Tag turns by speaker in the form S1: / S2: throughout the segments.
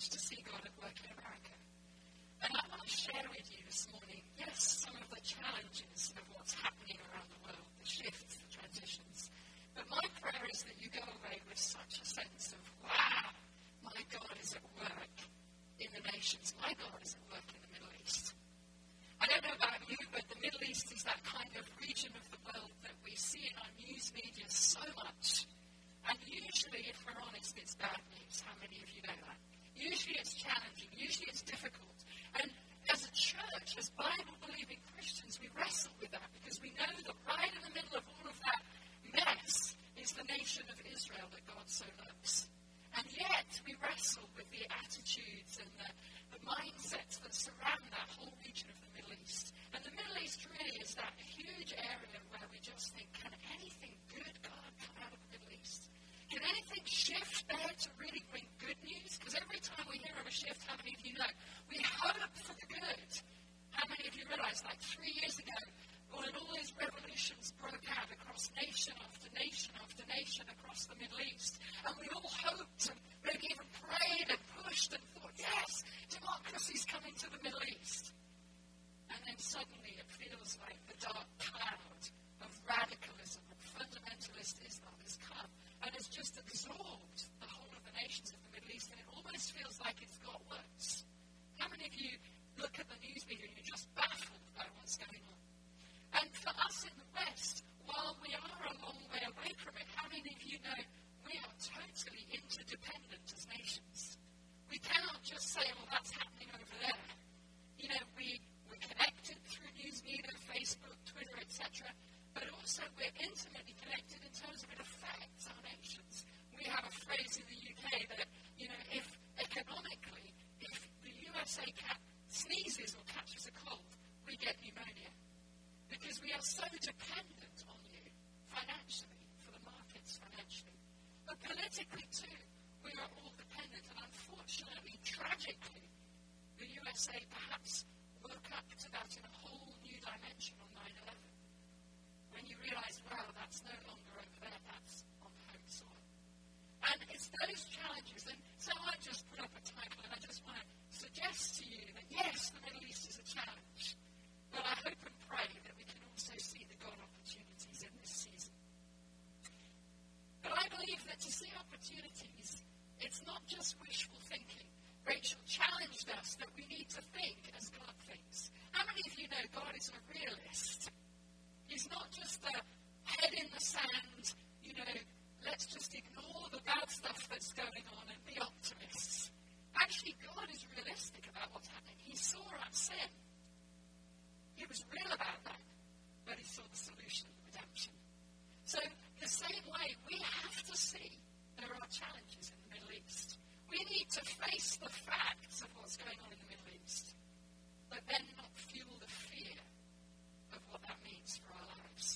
S1: privilege to see God at work in America. And I want to share with you this morning, yes, some of the challenges of what's happening around the world, the shifts, the transitions. But my prayer is that you go away with such a sense of, wow, my God is at work in the nations. My God is at work in the Middle East. I don't know about you, but the Middle East is that kind of region of the world that we see in our news media so much. And usually, if we're honest, it's bad news. How many of you know that? Usually it's challenging. Usually it's difficult. And as a church, as Bible-believing Christians, we wrestle with that because we know that right in the middle of all of that mess is the nation of Israel that God so loves. And yet, we wrestle with the attitudes and the mindsets that surround that whole region of the Middle East. And the Middle East really is that huge area where we just think, can anything good, God, come out of the Middle East? Can anything shift there to really bring good news? Because every time we hear of a shift, how many of you know? We hope for the good. How many of you realize, like 3 years ago, when all these revolutions broke out across nation after nation after nation across the Middle East, and we all hoped and maybe even prayed and pushed and thought, yes, democracy's coming to the Middle East. And then suddenly it feels like the dark cloud of radicalism and fundamentalist Islam has come and has just absorbed the whole of the nations of the Middle East, and it almost feels like it's got worse. How many of you look at the news media and you're just baffled by what's going on? And for us in the West, while we are a long way away from it, how many of you know we are totally interdependent as nations? We cannot just say, well, that's happening over there. You know, we're connected through news media, Facebook, Twitter, etc., but also we're intimately connected in terms of it affects our nations. We have a phrase in the UK that, you know, if economically, if the USA sneezes or catches a cold, we get pneumonia. Because we are so dependent on you financially, for the markets financially. But politically too, we are all dependent. And unfortunately, tragically, the USA perhaps woke up to that in a whole new dimension on 9/11. When you realize, wow, that's no longer over there, that's on home soil. And it's those challenges. And so I just put up a title and I just want to suggest to you that yes, the Middle East is a challenge. But I hope and pray that we can also see the God opportunities in this season. But I believe that to see opportunities, it's not just wishful thinking. Rachel challenged us that we need to think as God thinks. How many of you know God is a realist? He's not just a head in the sand, you know, let's just ignore the bad stuff that's going on and be optimists. Actually, God is realistic about what's happening. He saw our sin. He was real about that, but he saw the solution, redemption. So the same way, we have to see there are challenges in the Middle East. We need to face the facts of what's going on in the Middle East, but then not fuel the fear of what that means for our lives.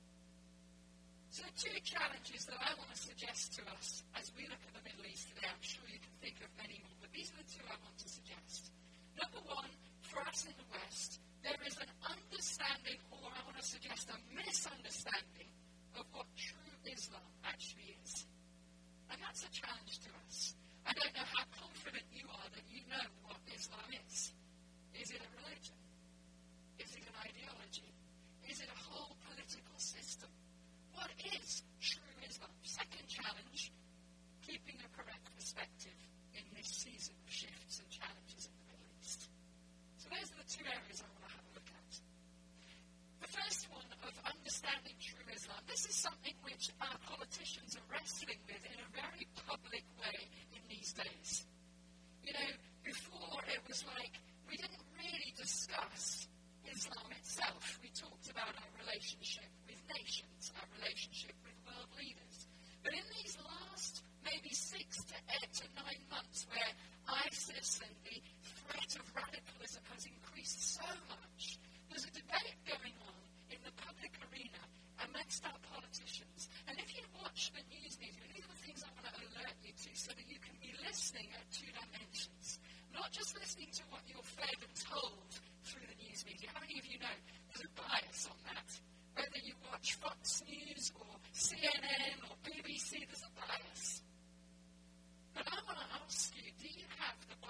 S1: So 2 challenges that I want to suggest to us as we look at the Middle East today. I'm sure you can think of many more, but these are the 2 I want to suggest. Number 1, for us in the West, there is an understanding, or I want to suggest a misunderstanding, of what true Islam actually is. And that's a challenge to us. I don't know how confident you are that you know what Islam is. Is it a religion? Is it an ideology? Is it a whole political system? What is true Islam? Second challenge, keeping a correct perspective in this season of shifts and challenges in the Middle East. So those are the 2 areas I want to have a look at. The first one of understanding true Islam. This is something which our politicians are wrestling with in a very public way in these days. You know, before it was like we didn't really discuss Islam itself. We talked about our relationship with nations, our relationship with world leaders. But in these last maybe 6 to 9 months where ISIS and the threat of radicalism has increased so much, there's a debate going on in the public arena amongst our politicians. And if you watch the news media, these are the things I want to alert you to so that you can be listening at 2 dimensions. Not just listening to what you're fed and told through the news media. How many of you know there's a bias on that? Whether you watch Fox News or CNN or BBC, there's a bias. But I want to ask you, do you have the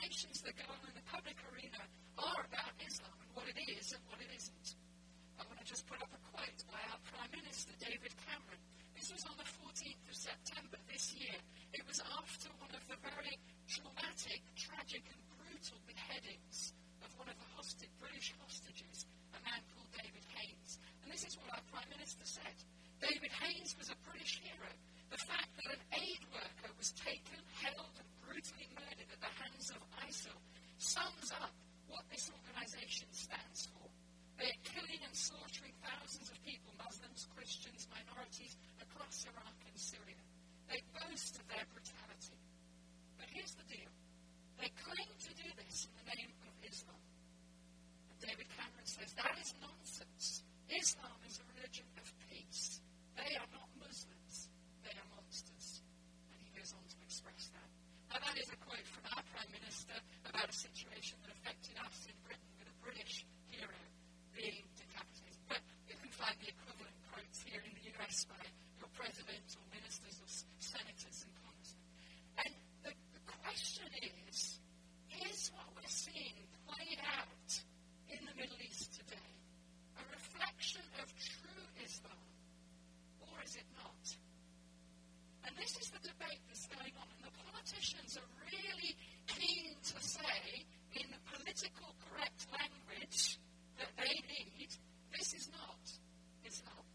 S1: conversations that go on in the public arena are about Islam and what it is and what it isn't. I want to just put up a quote by our Prime Minister, David Cameron. This was on the 14th of September this year. It was after one of the very traumatic, tragic and brutal beheadings of one of the British hostages, a man called David Haines. And this is what our Prime Minister said. David Haines was a British hero. The fact that an aid worker was taken, held and brutally murdered at the hands of ISIL sums up what this organisation stands for. They are killing and slaughtering thousands of people, Muslims, Christians, minorities, across Iraq and Syria. They boast of their brutality. But here's the deal. They claim to do this in the name of Islam. And David Cameron says that is nonsense. Islam is a religion of peace. They are not Muslims. They are monsters. And he goes on to express that. Now that is a quote from our Prime Minister about a situation that affected us in Britain with a British hero being decapitated. But you can find the equivalent quotes here in the US by your president or ministers or senators and congressmen. And the question is what we're seeing played out in the Middle East today a reflection of true Islam, or is it not? And this is the debate that's going on, and the politicians are really keen to say, in the political correct language that they need, this is not Islam.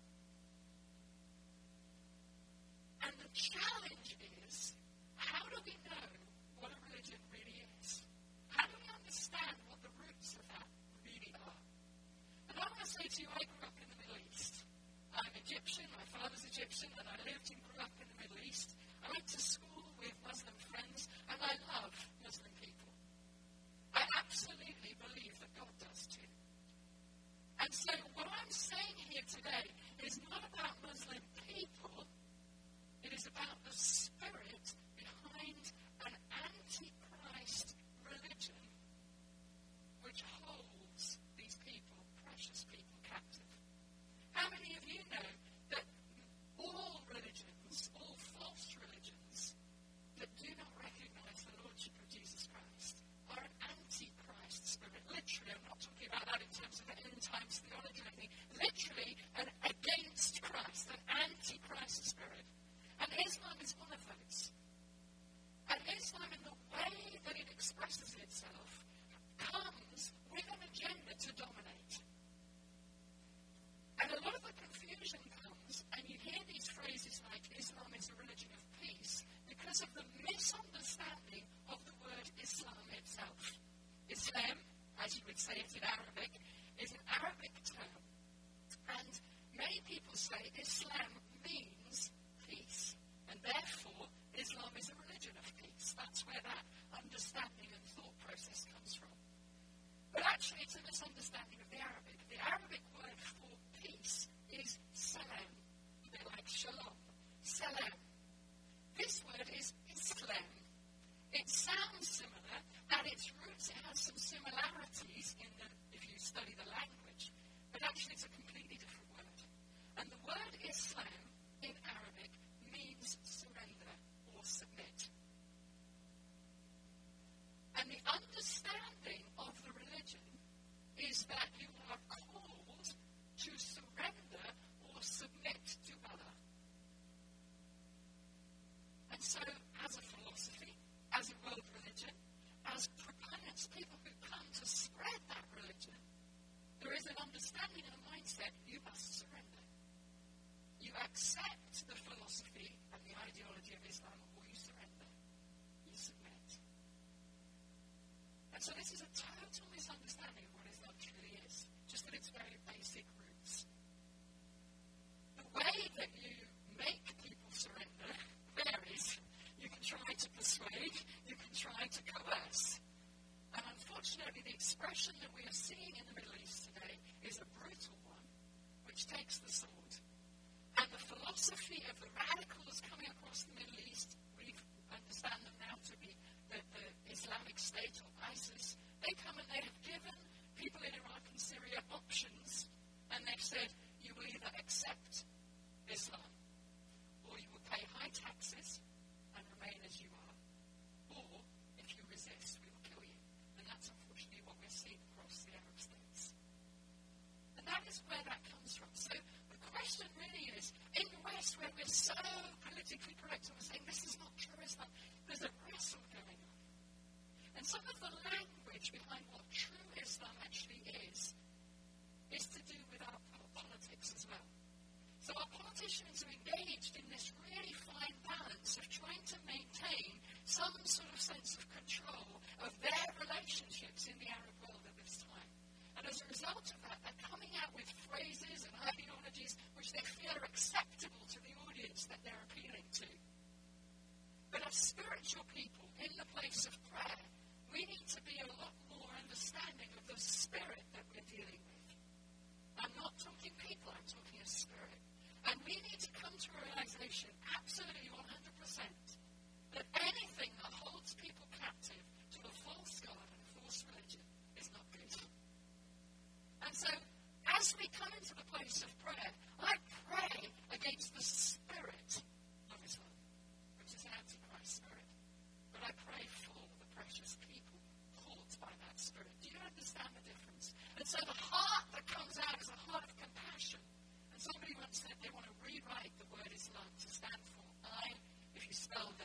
S1: And the challenge is, how do we know what a religion really is? How do we understand what the roots of that really are? And I want to say to you, I grew up in the Middle East. I'm Egyptian, my father's Egyptian, and I lived and grew up in the Middle East. I went to school with Muslim friends, and I love Muslim people. I absolutely believe that God does too. And so what I'm saying here today is not about Muslim people. It is about the spirit behind an anti-Christ religion which holds these people, precious people, captive. How many of you know that all religions, all false religions that do not recognize the Lordship of Jesus Christ are an anti-Christ spirit? Literally, I'm not talking about that in terms of end times theology or anything. Literally, an against Christ, an anti-Christ spirit. And Islam is one of those. And Islam, in the way that it expresses itself, comes with an agenda to dominate. And a lot of the confusion comes, and you hear these phrases like Islam is a religion of peace, because of the misunderstanding of the word Islam itself. Islam, as you would say it in Arabic, is an Arabic term. And many people say Islam means peace. And therefore, Islam is a religion of peace. That's where that understanding and thought process comes from. But actually, it's a misunderstanding of the Arabic. The Arabic word for peace is salam, a bit like shalom. Salam. This word is Islam. It sounds similar. At its roots, it has some similarities if you study the language. But actually, it's a completely different word. And the word Islam in Arabic means surrender or submit. And the understanding of the religion is that you are called to surrender or submit to Allah. And so, as a philosophy, as a world religion, as proponents, people who come to spread that religion, there is an understanding and a mindset, you must surrender. You accept the philosophy and the ideology of Islam, or you surrender. You submit. And so this is a total misunderstanding of what Islam truly is, just at its very basic roots. The way that you make people surrender varies. You can try to persuade, you can try to coerce. And unfortunately, the expression that we are seeing in the Middle East today is a brutal one, which takes the sword. And the philosophy of the radicals coming across the Middle East, we understand them now to be the Islamic State or ISIS. They come and they have given people in Iraq and Syria options, and they've said, you will either accept Islam, or you will pay high taxes and remain as you are, or if you resist, we will kill you. that is where that comes from. So the question really is, in the West, where we're so politically correct and we're saying this is not true Islam, there's a wrestle going on. And some of the language behind what true Islam actually is to do with our politics as well. So our politicians are engaged in this really fine balance of trying to maintain some sort of sense of control of their relationships in the Arab world at this time. And as a result of that, they're coming out with phrases and ideologies which they feel are acceptable to the audience that they're appealing to. But as spiritual people in the place of prayer, we need to be a lot more understanding of the spirit that we're dealing with. I'm not talking people, I'm talking a spirit. And we need to come to a realization, absolutely 100%, that anything that holds people captive to a false God and a false religion is not good. And so, as we come into the place of prayer, I pray against the spirit of Islam, which is an antichrist spirit. But I pray for the precious people caught by that spirit. Do you understand the difference? And so the heart that comes out is a heart of compassion. And somebody once said they want to rewrite the word Islam to stand for if you spell the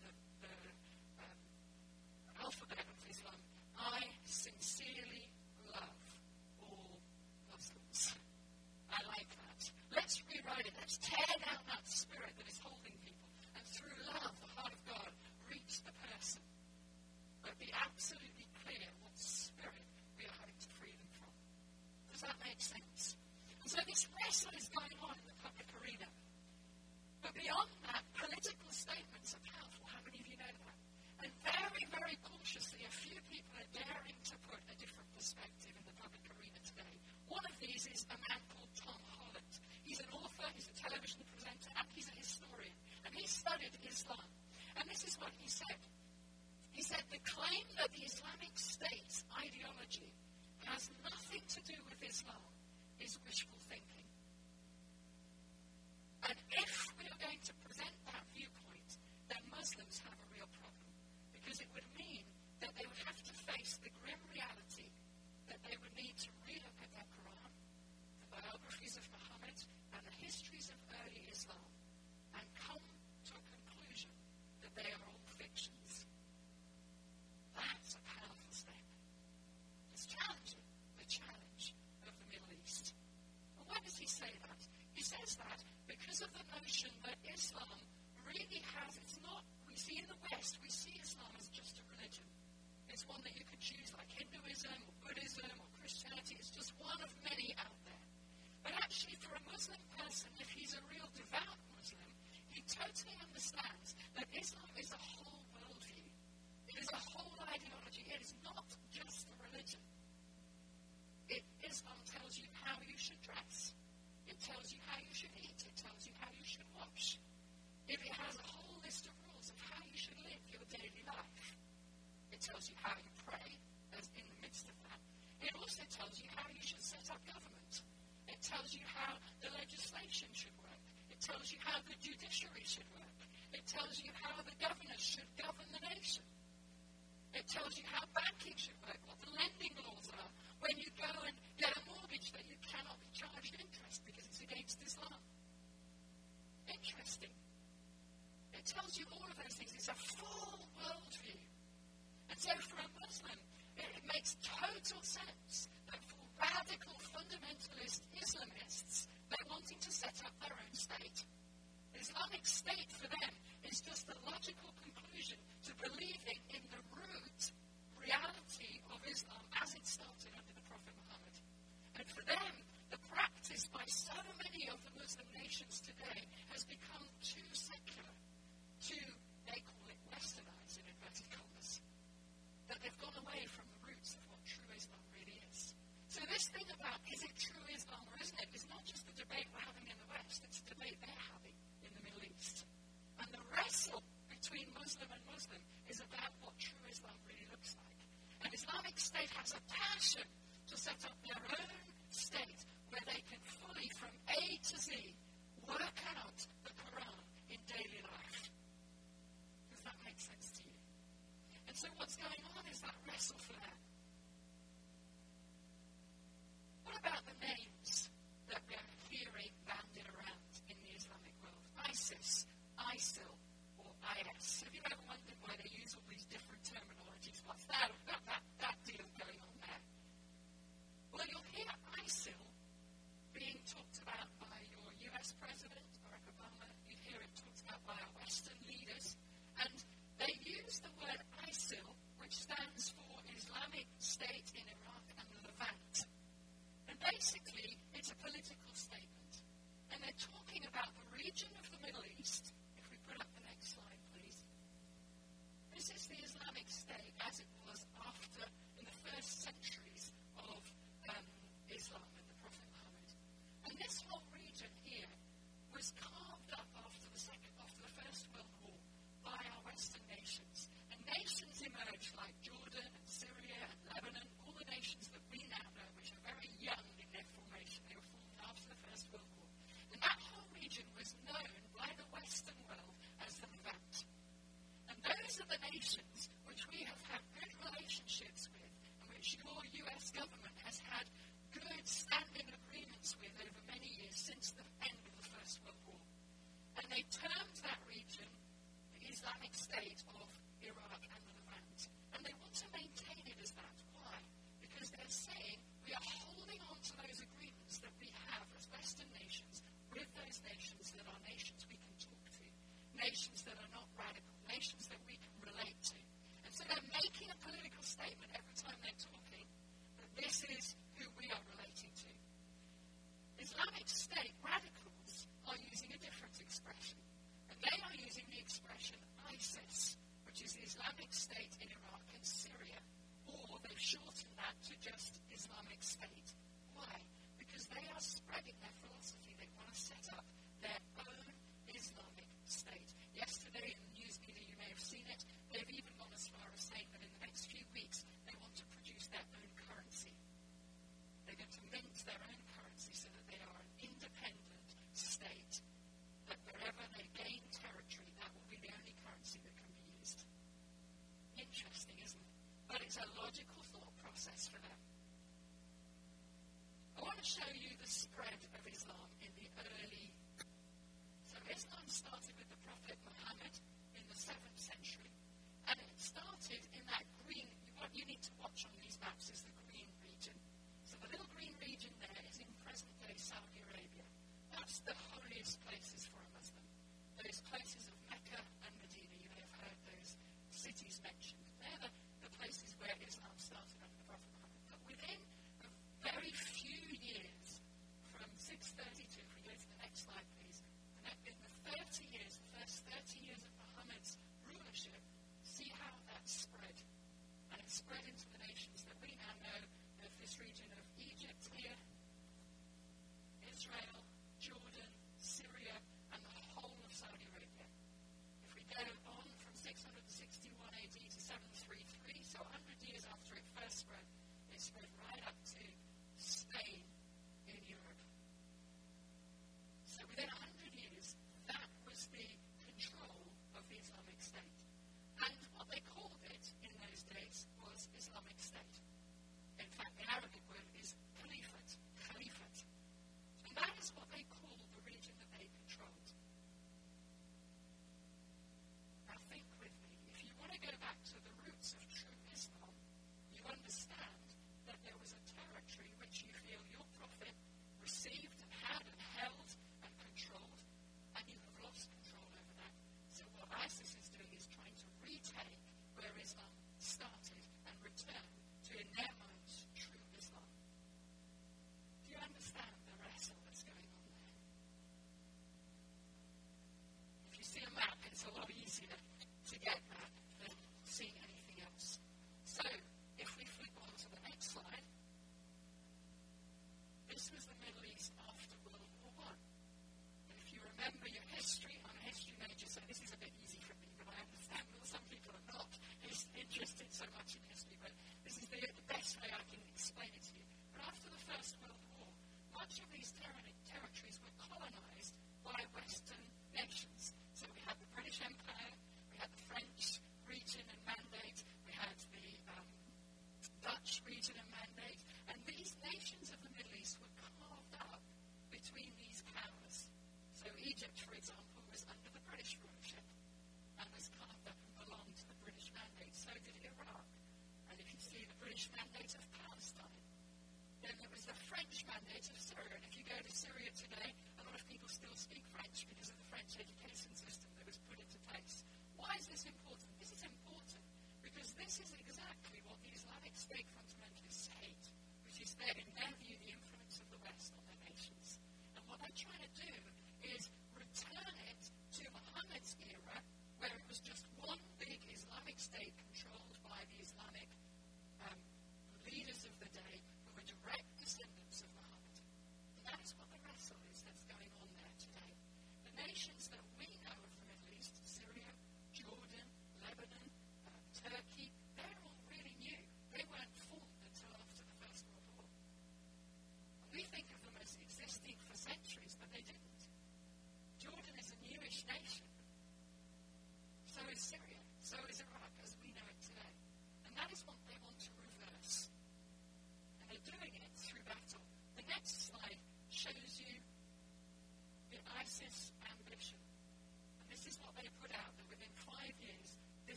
S1: alphabet of Islam, I sincerely love all Muslims. I like that. Let's rewrite it. Let's tear down that spirit that is holding people. And through love, the heart of God, reach the person. But be absolutely clear what spirit we are hoping to free them from. Does that make sense? And so this wrestle is going on in the public arena. But beyond that, political statements are powerful. How many of you know that? And very, very cautiously, a few people are daring to put a different perspective in the public arena today. One of these is a man called Tom Holland. He's an author, he's a television presenter, and he's a historian. And he studied Islam. And this is what he said. He said, the claim that the Islamic State's ideology has nothing to do with Islam is wishful thinking. And if we are going to present that viewpoint, then Muslims have a real problem. Because it would mean that they would have to face the grim reality that they would need to relook at their Quran, the biographies of Muhammad, and the histories of early Islam, and come to a conclusion that they are all fictions. That's a powerful statement. It's challenging the challenge of the Middle East. And why does he say that? He says that because of the notion that Islam really has, it's not, we see in the West, we see Islam as just a religion. It's one that you could choose like Hinduism or Buddhism or Christianity. It's just one of many out there. But actually for a Muslim person, if he's a real devout Muslim, he totally understands that Islam is a whole worldview. It is a whole ideology. It is not just a religion. Islam tells you how you should dress. It tells you how you should eat. It tells you how you should wash. It has a whole list of rules of how you should live your daily life. It tells you how you pray, as in the midst of that. It also tells you how you should set up government. It tells you how the legislation should work. It tells you how the judiciary should work. It tells you how the governors should govern the nation. It tells you how banking should work, what the lending laws are. When you go and get a mortgage, that you cannot be charged interest because it's against Islam. Interesting. It tells you all of those things. It's a full worldview. And so for a Muslim, it makes total sense that for radical fundamentalist Islamists, they're wanting to set up their own state. The Islamic State for them is just the logical conclusion to believing in the root reality of Islam as it started under the Prophet Muhammad. And for them, the practice by so many of the Muslim nations today has become too secular, they call it westernized in inverted commas, that they've gone away from the roots of what true Islam really is. So this thing about is it true Islam or isn't it is not just the debate we're having in the West, it's a debate they're having in the Middle East. And the wrestle between Muslim and Muslim is about what true Islam really looks like. And Islamic State has a passion to set up their own state where they can fully, from A to Z, work out the Quran in daily life. Does that make sense to you? And so what's going on is that wrestle for that. What about the names basically, it's a political statement. And they're talking about the region of the Middle East. If we put up the next slide, please. This is the Islamic State as it was in the first centuries of Islam and the Prophet Muhammad. And this whole region here was carved up after the First World War by our Western nations. And nations emerged like Jordan and Syria and Lebanon, all the nations that we now know, which are very young in their formation. They were formed after the First World War. And that whole region was known by the Western world as the Levant. And those are the nations which we have had good relationships with, and which your US government has had good standing agreements with over many years since the end of the First World War. And they termed that region the Islamic State of Iraq and the Levant. And they want to maintain it as that. Why? Because they're saying we are holding on to those agreements that we have as Western nations with those nations that are nations we can talk to, nations that are not radical, nations that we can relate to. And so they're making a political statement every time they're talking that this is who we are relating to. Islamic State radicals are using a different expression. And they are using the expression ISIS, which is the Islamic State in Iraq and Syria. Or they've shortened that to just Islamic State. Why? Because they are spreading their philosophy. They want to set up their own Islamic State. Yesterday in the news media, you may have seen it, they've even gone as far as saying that in the next few weeks, they want to produce their own currency. They're going to mint their own currency so that they are an independent state. That wherever they gain territory, that will be the only currency that can be used. Interesting, isn't it? But it's a logical thought process for them. I want to show you the spread of Islam in the early. So Islam started with the Prophet Muhammad in the 7th century. And it started in that green. What you need to watch on these maps is the green region. So the little green region there is in present-day Saudi Arabia. That's the holiest places for a Muslim. Those places of Mecca and Medina, you may have heard those cities mentioned. They're the places where Islam started under the Prophet Muhammad. But within a very few years, from 632, if we go to the next slide, please, in the 30 years, the first 30 years of Muhammad's rulership, see how that spread. And it spread into the nations that we now know of this region of Egypt here, Israel, Jordan, Syria, and the whole of Saudi Arabia. If we go on from 661 AD to 733, so 100 years after it first spread, it spread right up to Spain in Europe. So within 100 years, that was the control of the Islamic State. And what they called it in those days was Islamic State. In fact, the Arabic word is Caliphate. And that is what they called the region that they controlled. Now think with me, if you want to go back to the roots of true Islam, you understand that there was a territory which you feel your prophet received and had and held and controlled, and you have lost control over that. So what ISIS is doing is trying to retake where Islam started and return to, in their minds, true Islam. Do you understand the wrestle that's going on there? If you see a map, it's a lot easier to get that than seeing anything else. So, if we flip on to the next slide, this was the Middle East after World War I. And if you remember your history, I'm a history major, so this is a bit easy for me, but I understand that some people are not interested so much in history, but this is the best way I can explain it to you. But after the First World War, much of these territories were colonized by Western nations. So we had the British Empire, we had the French region and mandate, we had the Dutch region and mandate, and these nations of the Middle East were carved up between these powers. So Egypt, for example, was under the British rulership and was carved up and belonged to the British mandate. So did Iraq. And if you see the British mandate of Palestine, then there was the French mandate of Syria. And if you go to Syria today, a lot of people still speak French because of the French education system that was put into place. Why is this important? This is important because this is exactly what the Islamic State fundamentalists hate, which is that, in their view, the influence of the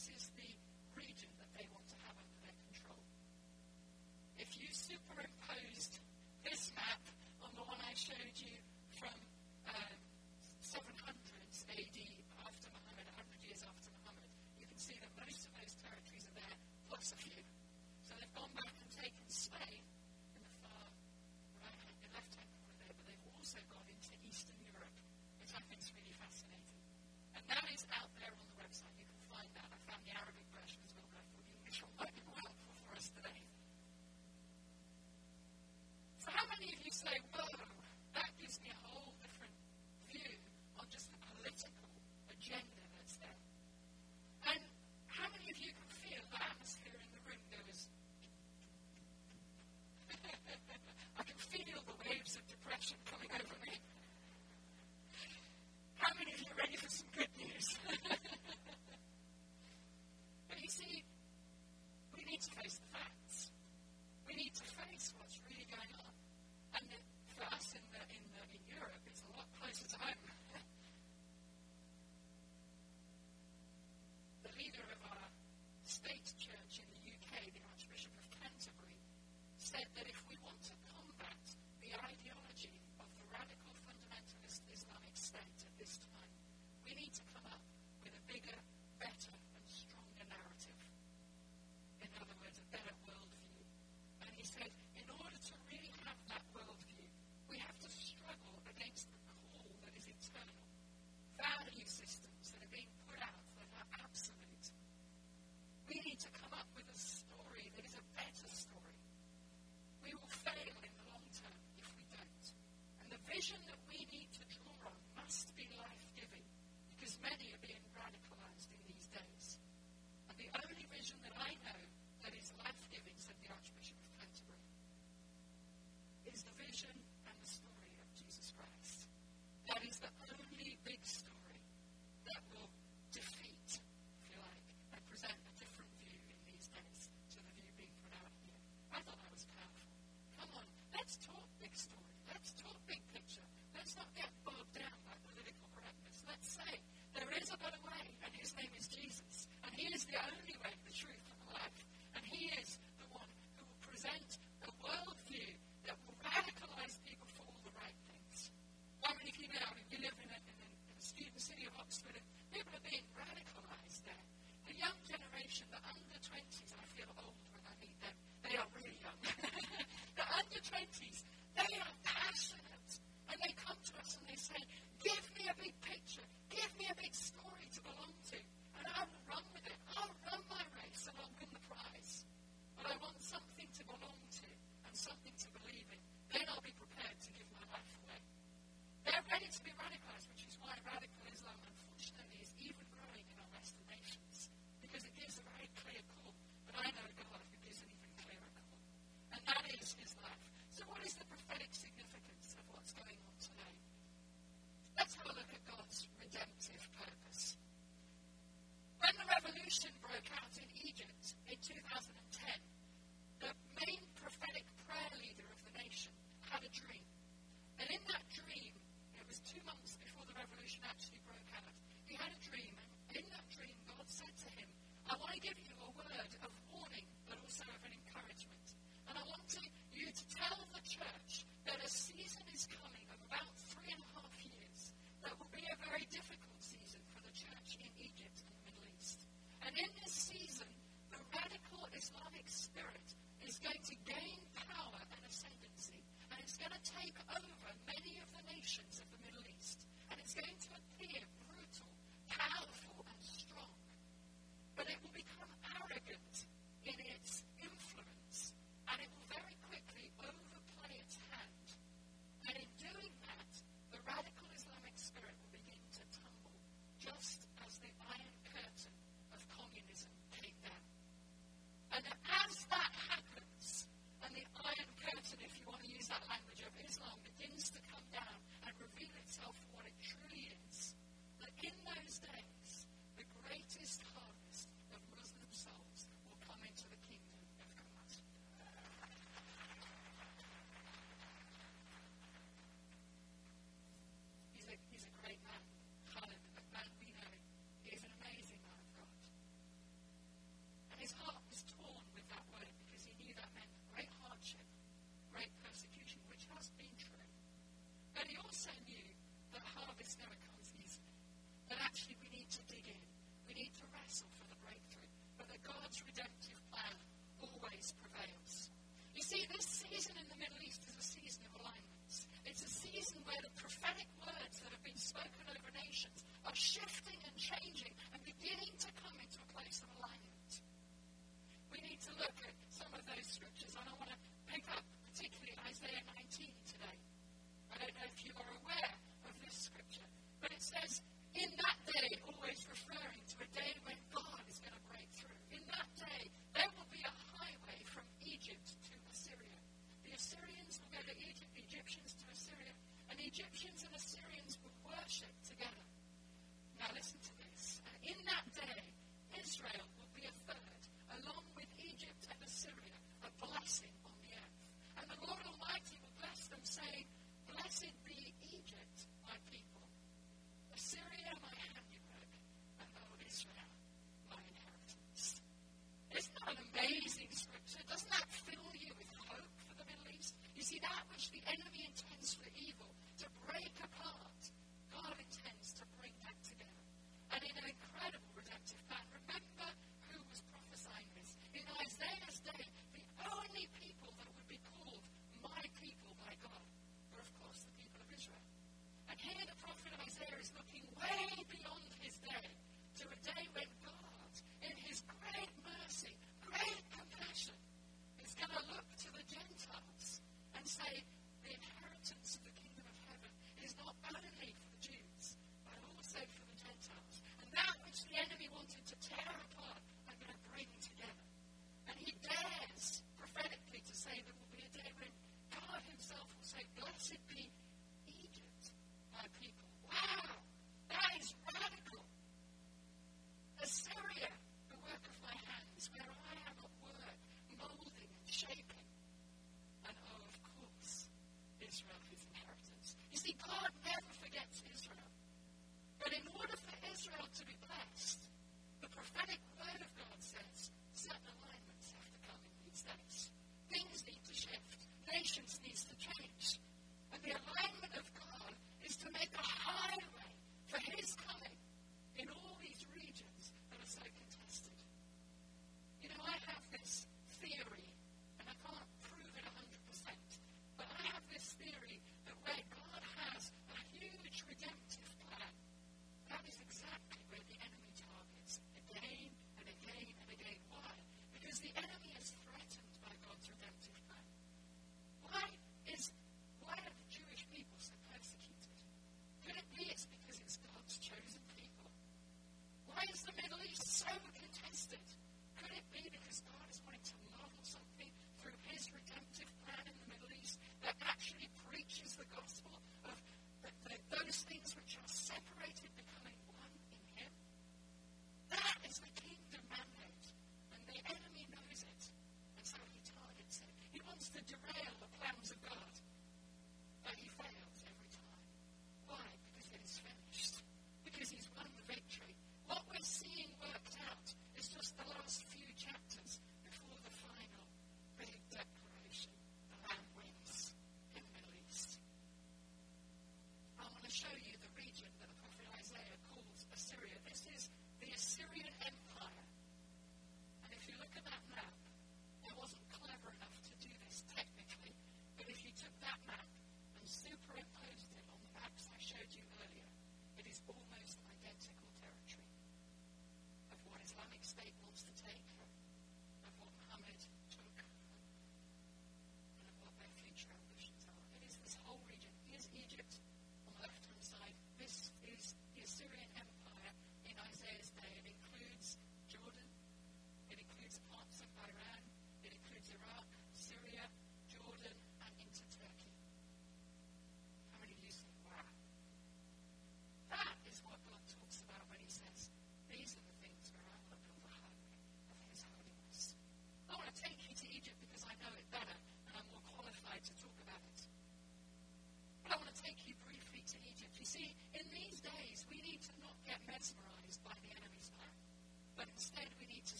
S1: this is the region that they want to have under their control. If you superimposed this map on the one I showed you from 700s AD after Muhammad, 100 years after Muhammad, you can see that most of those territories are there, plus a few. So they've gone back and taken Spain in the far left-hand corner there, but they've also gone into Eastern Europe, which I think is really fascinating. And that is out there on the website. You can find that. I found the Arabic version as well, but I thought the English one might be more helpful for us today. So how many of you say, whoa, that gives me a whole different view on just the political agenda that's there? And how many of you can feel the atmosphere in the room? There was I can feel the waves of depression coming over me. How many of you are ready for some good news? But you see, we need to face the facts. We need to face what's really going on. And for us in Europe, it's a lot closer to home. The leader of our state church in the UK, the Archbishop of Canterbury, said that if we want to combat the ideology of the radical fundamentalist Islamic State at this time, we need to come up with a bigger, better, and stronger narrative. In other words, a better worldview. And he said, in order to really have that worldview, we have to struggle against the call that is eternal. Value systems that are being put out that are absolute. We need to come up with a story that is a better story. We will fail in the long term if we don't. And the vision that we need to draw on must be life-giving, because many are being radicalized in these days. And the only vision that I know that is life-giving, said the Archbishop of Canterbury, is the vision and the story of Jesus Christ. That is the only big story that will defeat, if you like, and present a different view in these days to the view being put out here. I thought that was powerful. Come on, let's talk big story. Let's talk big picture. Let's not get bogged down by political correctness. Let's say there is a better way, and his name is Jesus. And he is the only way, the truth, and the life. And he is the one who will present a worldview that will radicalize people for all the right things. How many of you know, we live in a student city of Oxford, and people are being radicalized there. The young generation, the under-20s, I feel old when I meet them. They are really young. The under-20s, they are passionate. And they come to us and they say, give me a big picture. Give me a big story to belong to. And I will run with it. I'll run my race and I'll win the prize. But I want something to belong to and something to believe in. Then I'll be prepared to give my life away. They're ready to be radicalized, which is why radical Islam, unfortunately, is even growing in our Western nations. Because it gives a very clear call. But I know God who gives an even clearer call. And that is his life. So what is the prophetic significance where the prophetic words that have been spoken over nations are shifting and changing and beginning to come into a place of alignment. We need to look at some of those scriptures, and I want to pick up particularly Isaiah 19 today. I don't know if you are aware of this scripture, but it says, in that day, always referring to a day when God is going to break through. In that day, there will be a highway from Egypt to Assyria. The Assyrians will go to Egypt, the Egyptians to Assyria, and the Egyptians and Assyrians would worship together. Now listen.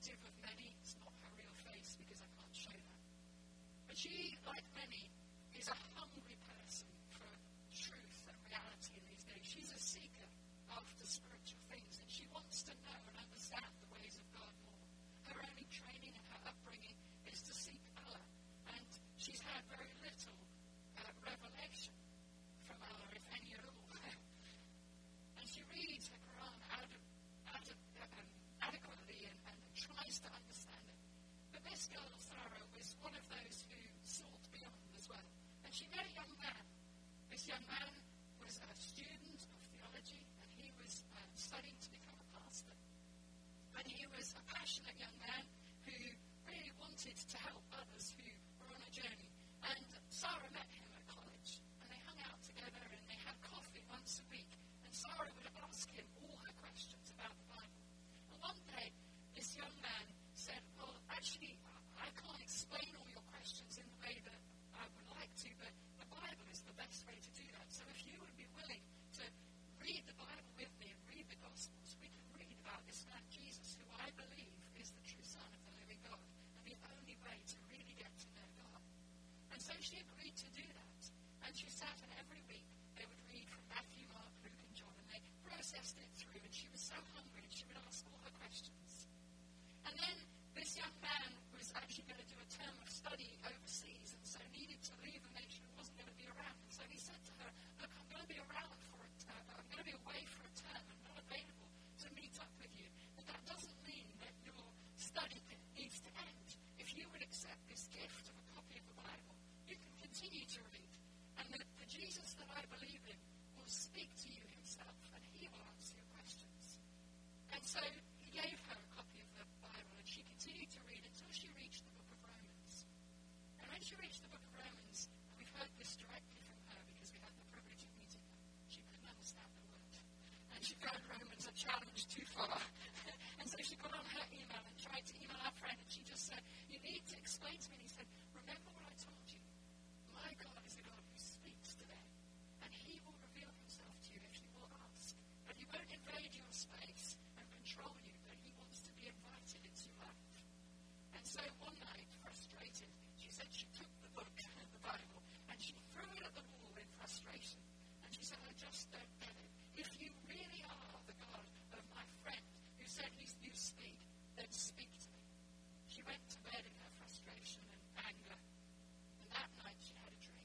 S1: representative of many. It's not her real face because I can't show that. But she, like many, is a hungry person for truth and reality in these days. She's a seeker after spiritual things, and she wants to know and understand the ways of God more. Her only training and her upbringing is to seek Allah, and she's had very little revelation from Allah, if any at all. And she reads the Quran adequately and tries to understand it. But this girl, Sarah, was one of those who sought beyond as well. And she met a young man. This young man was a student of theology, and he was studying to become a pastor. And he was a passionate young man who really wanted to help others who were on a journey. And Sarah met him at college, and they hung out together, and they had coffee once a week. And Sarah would ask him all her questions about the Bible. And one day, this young man said, well, actually, I can't explain all your questions in the way that I would like to, but the Bible is the best way to do that. So if you would be willing to read the Bible with me and read the Gospels, we can read about this man Jesus, who I believe is the true Son of the living God, and the only way to really get to know God. And so she agreed to do that. And she sat, and every week they would read from Matthew, Mark, Luke, and John, and they processed it through, and she was so hungry, and she would ask all her questions. And then this young man was actually going to do a term of study overseas, and so needed to leave the nation and wasn't going to be around. And so he said to her, look, I'm going to be around I'm going to be away for a term and not available to meet up with you. But that doesn't mean that your study needs to end. If you would accept this gift of a copy of the Bible, you can continue to read. And the Jesus that I believe in will speak to you himself, and he will answer your questions. And so he gave her a copy of the Bible, and she continued to read until she reached the book of Romans. And when she reached the book of Romans, and we've heard this directly from her because we had the privilege of meeting her, she couldn't understand the word. And she found Romans a challenge too far. And so she got on her email and tried to email our friend, and she just said, you need to explain to me. And he said, remember what I told you? My God is a God who speaks today, and he will reveal himself to you if you will ask. But he won't invade your space and control you, but he wants to be invited into your life. And so one night, frustrated, she said she took the book, the Bible, and she threw it at the wall in frustration. And she said, I just don't get it. If you really are the God of my friend who said you speak, then speak to me. She went to bed in her frustration and anger. And that night she had a dream.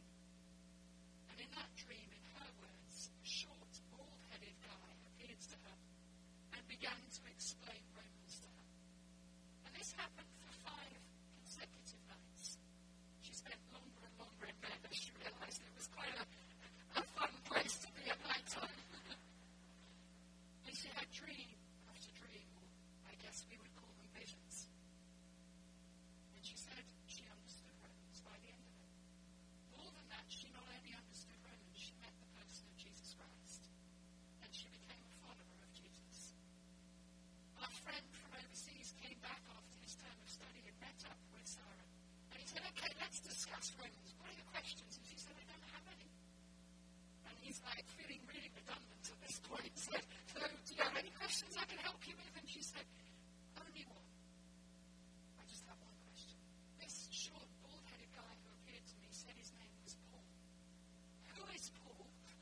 S1: And in that dream, in her words, a short, bald-headed guy appeared to her and began to explain Romans to her. And this happened for 5 consecutive nights. She spent longer and longer in bed as she realized it was quite a fun place to be at night time. And she had dream after dream, or I guess we would call them visions. And she said she understood Romans by the end of it. More than that, she not only understood Romans, she met the person of Jesus Christ. And she became a follower of Jesus. Our friend from overseas came back after his term of study and met up with Sarah. And he said, okay, let's discuss Romans. What are your questions? And she said, I don't have any. And he's like feeling really redundant at this point. He said, so do you have any questions I can help you with? And she said, only one. I just have one question. This short, bald-headed guy who appeared to me said his name was Paul. Who is Paul?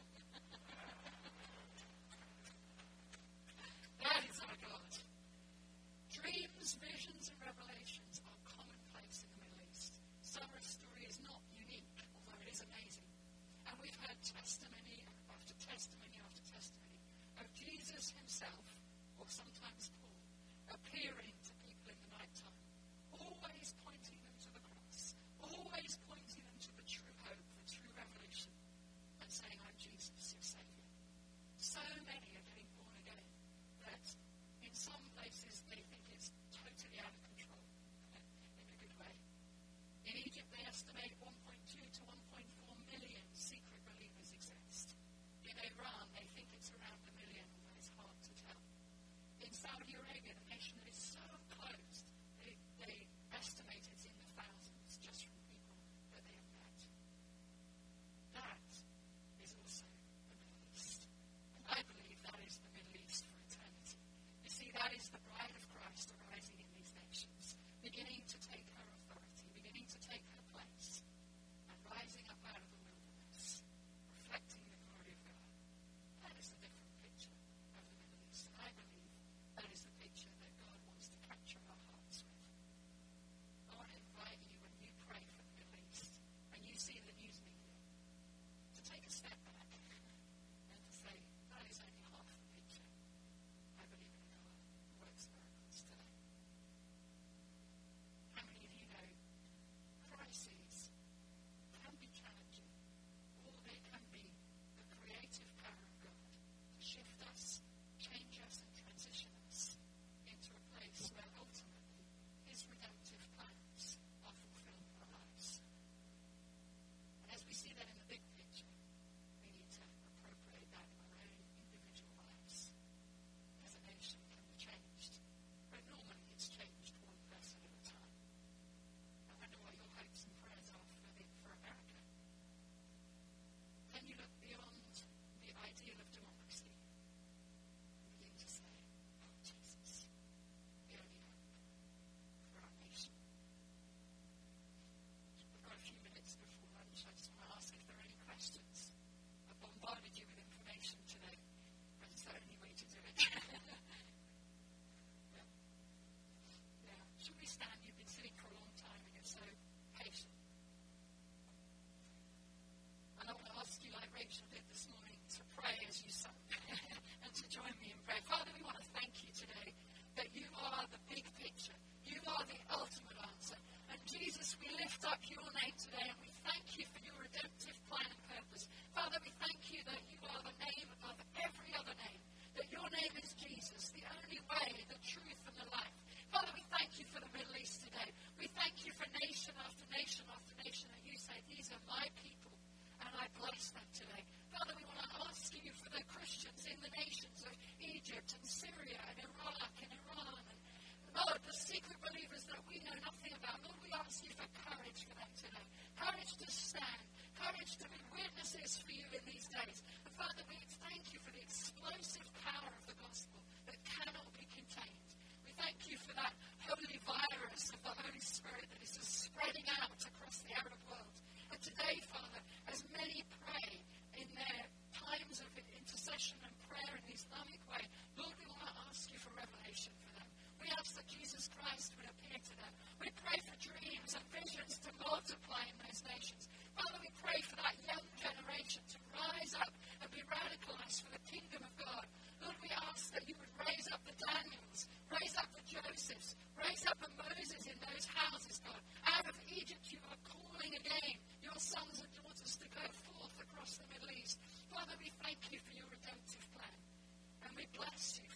S1: That is our God. Dreams, visions, and revelations are commonplace in the Middle East. Sarah's story is not unique, although it is amazing. And we've heard testimony after testimony after testimony of we thank you for your redemptive plan. And we bless you